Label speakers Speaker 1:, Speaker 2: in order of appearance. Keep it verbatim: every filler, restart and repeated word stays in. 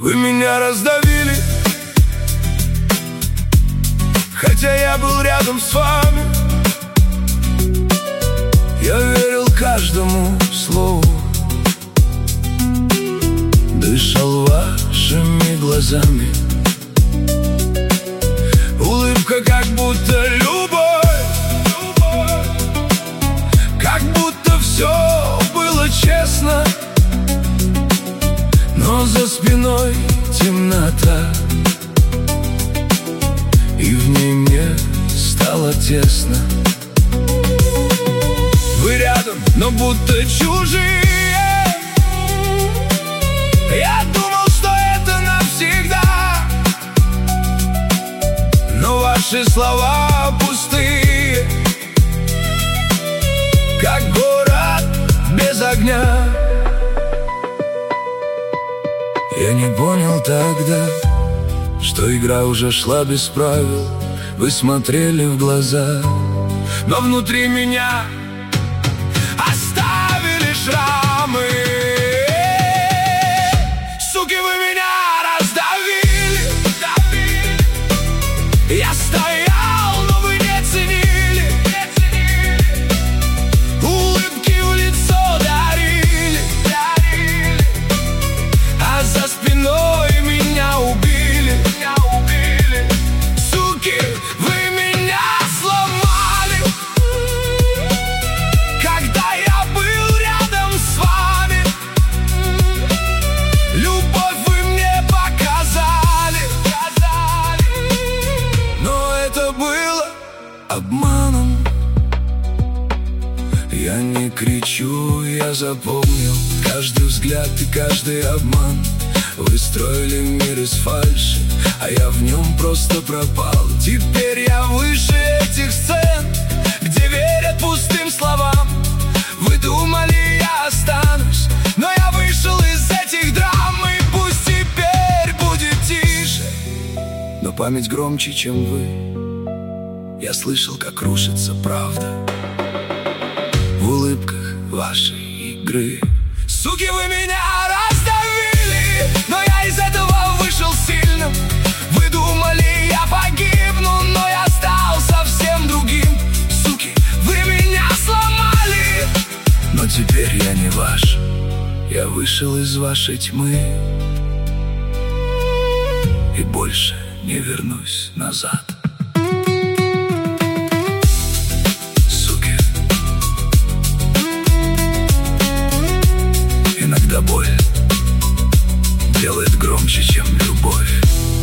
Speaker 1: Вы меня раздавили, хотя я был рядом с вами. Я верил каждому слову, дышал вашими глазами. Улыбка как будто любовь, как будто все было честно. Но за спиной темнота, и в ней мне стало тесно. Вы рядом, но будто чужие. Я думал, что это навсегда, но ваши слова пустые, как город без огня. Я не понял тогда, что игра уже шла без правил. Вы смотрели в глаза, но внутри меня оставили шрамы. Суки, вы меня раздавили. Я стоял, но вы не ценили. Улыбки в лицо дарили, а за спиной меня убили. Суки, вы меня сломали, когда я был рядом с вами. Любовь вы мне показали, но это было обманом. Я не кричу, я запомнил каждый взгляд и каждый обман. Вы строили мир из фальши, а я в нем просто пропал. Теперь я выше этих сцен, где верят пустым словам. Вы думали, я останусь, но я вышел из этих драм. И пусть теперь будет тише, но память громче, чем вы. Я слышал, как рушится правда в улыбках вашей игры. Суки, вы меня раздавили, но я из этого вышел сильным. Вы думали, я погибну, но я стал совсем другим. Суки, вы меня сломали, но теперь я не ваш. Я вышел из вашей тьмы и больше не вернусь назад. Иногда боль делает громче, чем любовь.